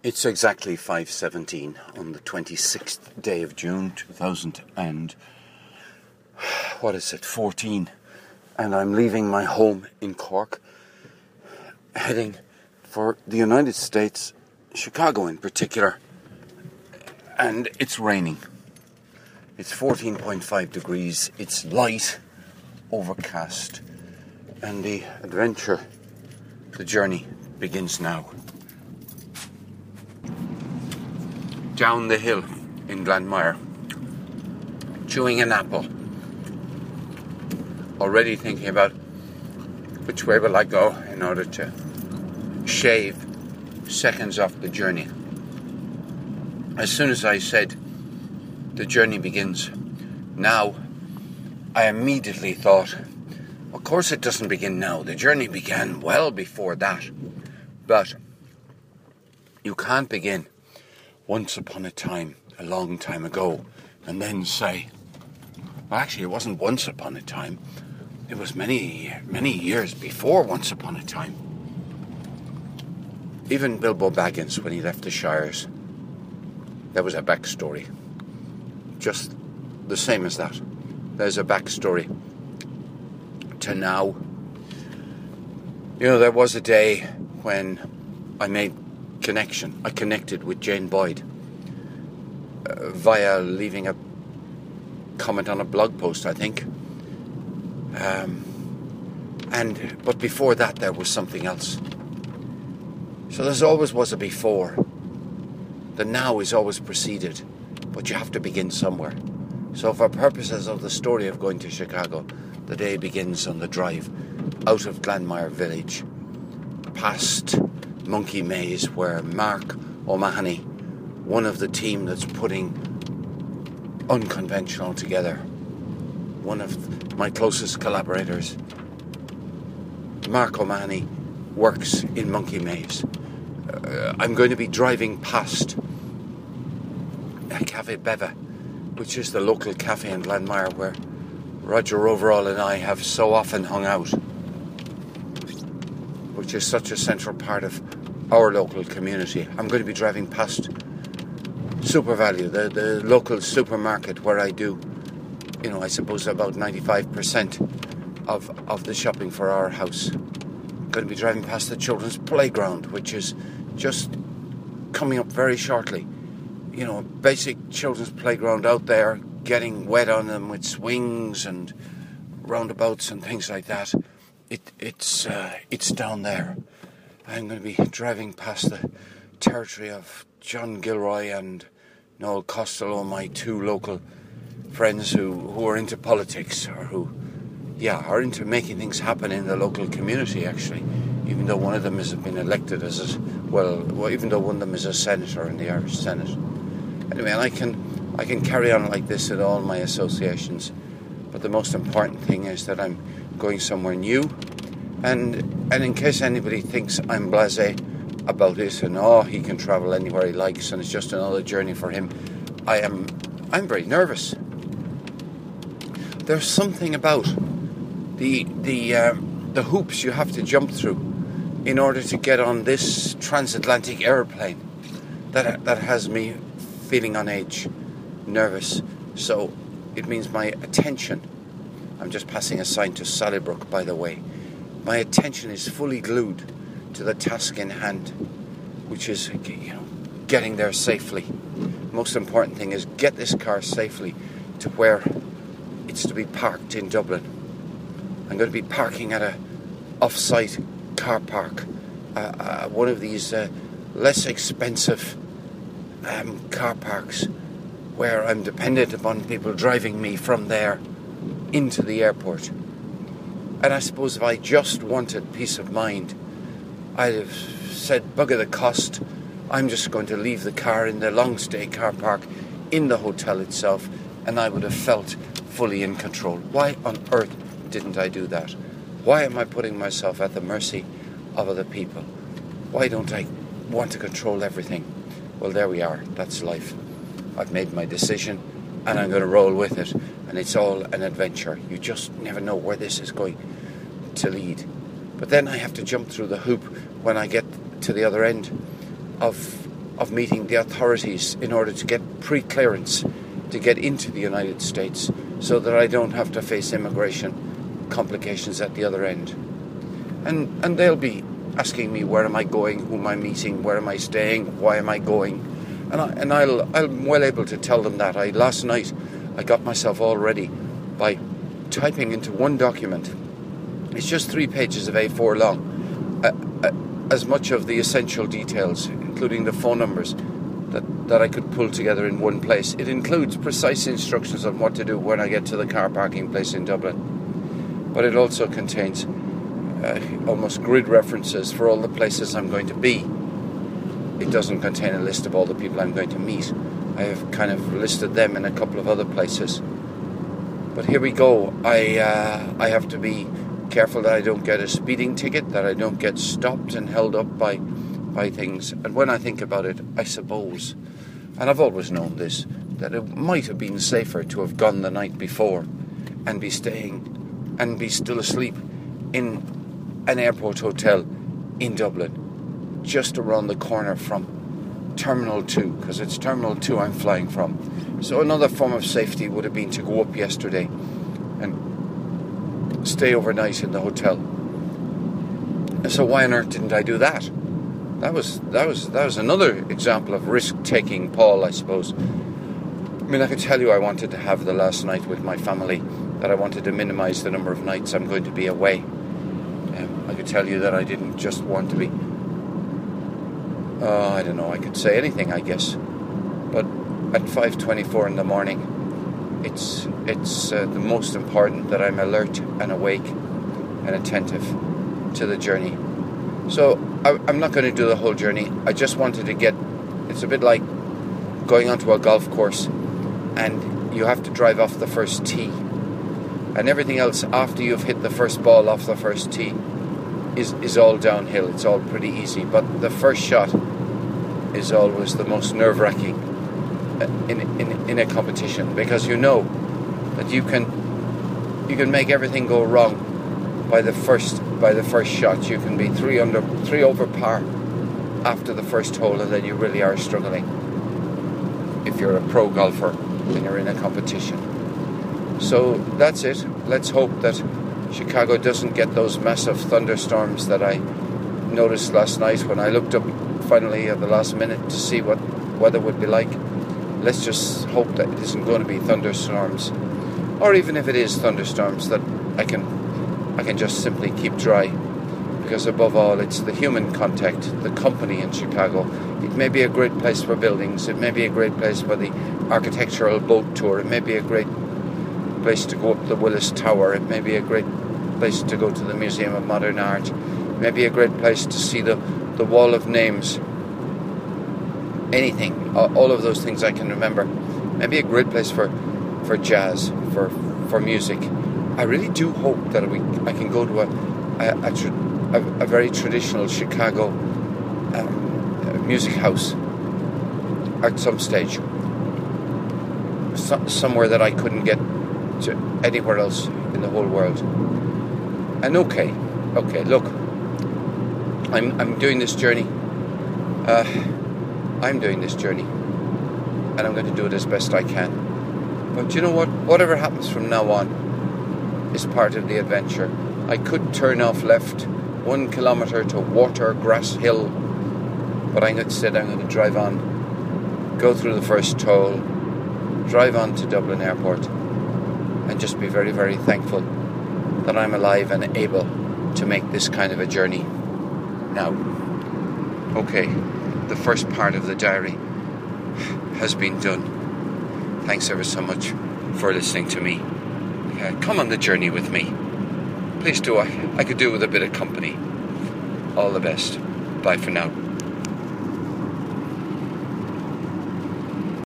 It's exactly 5:17 on the 26th day of June 2014, and I'm leaving my home in Cork, heading for the United States, Chicago in particular, and it's raining. It's 14.5 degrees, it's light, overcast, and the adventure, the journey begins now. Down the hill in Glanmire, chewing an apple, already thinking about which way will I go in order to shave seconds off the journey. As soon as I said the journey begins now, I immediately thought, of course it doesn't begin now. The journey began well before that. But you can't begin once upon a time, a long time ago, and then say, well, actually it wasn't once upon a time. It was many, many years before once upon a time. Even Bilbo Baggins, when he left the Shires, there was a backstory. Just the same as that. There's a backstory to now. You know, there was a day when I made connection. I connected with Jane Boyd via leaving a comment on a blog post, I think. But before that, there was something else. So there's always was a before. The now is always preceded, but you have to begin somewhere. So for purposes of the story of going to Chicago, the day begins on the drive out of Glanmire village, past Monkey Maze, where Mark O'Mahony, one of the team that's putting Unconventional together, one of my closest collaborators, Mark O'Mahony, works in Monkey Maze. I'm going to be driving past Cafe Beva, which is the local cafe in Glanmire where Roger Overall and I have so often hung out, which is such a central part of our local community. I'm going to be driving past SuperValu, the local supermarket where I do, I suppose about 95% of the shopping for our house. I'm going to be driving past the children's playground, which is just coming up very shortly. Basic children's playground out there, getting wet on them with swings and roundabouts and things like that. It's down there. I'm going to be driving past the territory of John Gilroy and Noel Costello, my two local friends who are into politics, or who are into making things happen in the local community, actually, even though one of them has been elected even though one of them is a senator in the Irish Senate. Anyway, I can carry on like this at all my associations, but the most important thing is that I'm going somewhere new, and in case anybody thinks I'm blasé about it and he can travel anywhere he likes and it's just another journey for him, I'm very nervous. There's something about the hoops you have to jump through in order to get on this transatlantic airplane that has me feeling on edge, nervous. So it means my attention, I'm just passing a sign to Sallybrook, by the way, my attention is fully glued to the task in hand, which is getting there safely. Most important thing is get this car safely to where it's to be parked in Dublin. I'm going to be parking at a off-site car park, one of these less expensive car parks where I'm dependent upon people driving me from there into the airport. And I suppose if I just wanted peace of mind, I'd have said, bugger the cost, I'm just going to leave the car in the long stay car park in the hotel itself, and I would have felt fully in control. Why on earth didn't I do that? Why am I putting myself at the mercy of other people? Why don't I want to control everything? Well, there we are. That's life. I've made my decision, and I'm going to roll with it, and it's all an adventure. You just never know where this is going to lead. But then I have to jump through the hoop when I get to the other end of of meeting the authorities in order to get pre-clearance to get into the United States, so that I don't have to face immigration complications at the other end. And they'll be asking me, where am I going, who am I meeting, where am I staying, why am I going, and I'm well able to tell them that. Last night I got myself all ready by typing into one document. It's just 3 pages of A4 long, as much of the essential details, including the phone numbers, that I could pull together in one place. It includes precise instructions on what to do when I get to the car parking place in Dublin. But it also contains almost grid references for all the places I'm going to be. It doesn't contain a list of all the people I'm going to meet. I have kind of listed them in a couple of other places. But here we go. I have to be careful that I don't get a speeding ticket, that I don't get stopped and held up by things. And when I think about it, I suppose, and I've always known this, that it might have been safer to have gone the night before and be staying and be still asleep in an airport hotel in Dublin, just around the corner from Terminal 2, because it's Terminal 2 I'm flying from. So another form of safety would have been to go up yesterday and stay overnight in the hotel. And so why on earth didn't I do that? That was another example of risk-taking, Paul, I suppose. I mean, I could tell you I wanted to have the last night with my family, that I wanted to minimise the number of nights I'm going to be away. I could tell you that I didn't just want to be... I don't know, I could say anything, I guess. But at 5:24 in the morning, it's the most important that I'm alert and awake and attentive to the journey. So I'm not going to do the whole journey. I just wanted to get... It's a bit like going onto a golf course and you have to drive off the first tee. And everything else after you've hit the first ball off the first tee is all downhill. It's all pretty easy. But the first shot is always the most nerve-wracking in a competition, because you know that you can make everything go wrong by the first shot. You can be three over par after the first hole, and then you really are struggling if you're a pro golfer and you're in a competition. So that's it. Let's hope that Chicago doesn't get those massive thunderstorms that I noticed last night when I looked up finally at the last minute to see what weather would be like. Let's just hope that it isn't going to be thunderstorms, or even if it is thunderstorms, that I can just simply keep dry, because above all it's the human contact, the company in Chicago. It may be a great place for buildings, it may be a great place for the architectural boat tour, it may be a great place to go up the Willis Tower, it may be a great place to go to the Museum of Modern Art, it may be a great place to see the Wall of Names, anything, all of those things I can remember. Maybe a great place for jazz, for music. I really do hope that I can go to a very traditional Chicago music house at some stage, somewhere that I couldn't get to anywhere else in the whole world. And okay, look, I'm doing this journey. I'm doing this journey, and I'm going to do it as best I can. But you know what? Whatever happens from now on is part of the adventure. I could turn off left 1 kilometre to Watergrass Hill, but instead I'm going to drive on, go through the first toll, drive on to Dublin Airport, and just be very, very thankful that I'm alive and able to make this kind of a journey now. Okay, the first part of the diary has been done. Thanks ever so much for listening to me. Come on the journey with me. Please do. I could do with a bit of company. All the best. Bye for now.